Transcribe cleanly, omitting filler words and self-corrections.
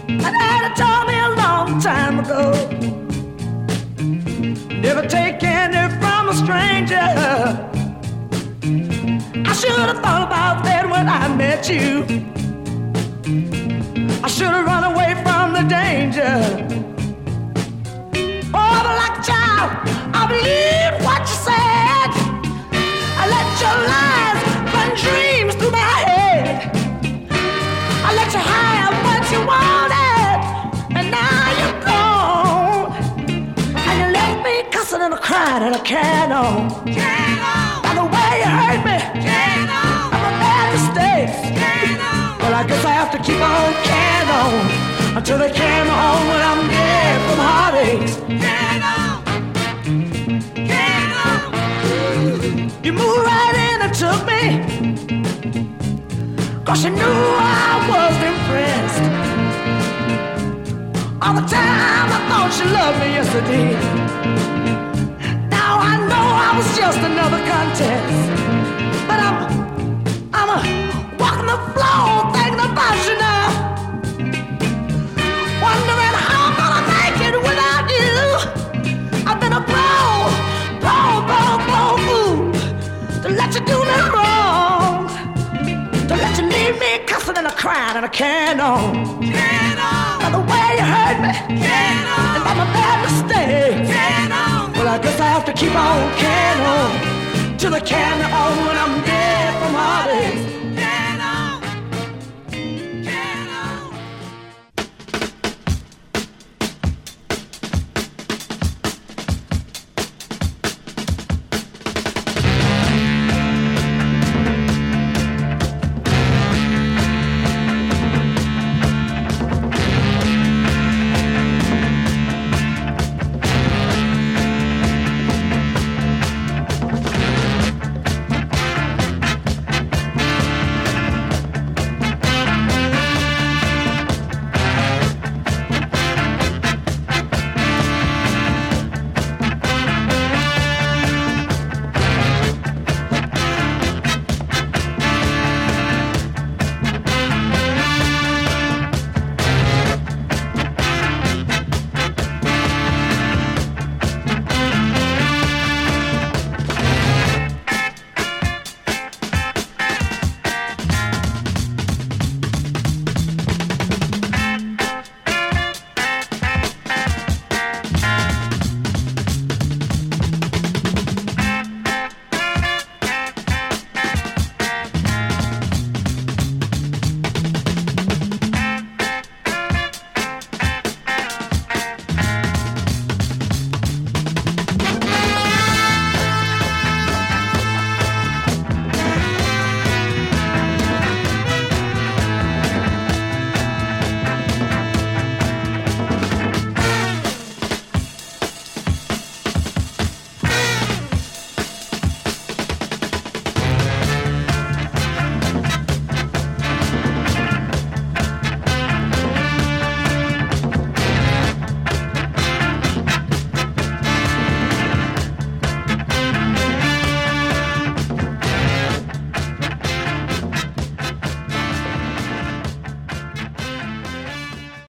My daddy told me a long time ago, never take candy from a stranger. I should have thought about that when I met you. I should have run away from the danger. Oh, but like a child, I believed what you said. I let your lies run dreams through my head. I let you have what you wanted, and now you're gone. And you left me cussing and crying in a can-on. By the way you hurt me, I'm a bad mistake. But I guess I have to keep on can on until they can on when I'm dead from heartaches. You moved right in and took me, 'cause you knew I was impressed. All the time I thought you loved me yesterday. Now I know I was just another contest. But I'm walking the floor thinking about you now, wondering how I'm gonna make it without you. I've been a fool to let you do me wrong, to let you leave me cussing and a crying and a can-on. By the way you hurt me, and by my bad mistake. Well, I guess I have to keep on can-on till the can-on when I'm dead.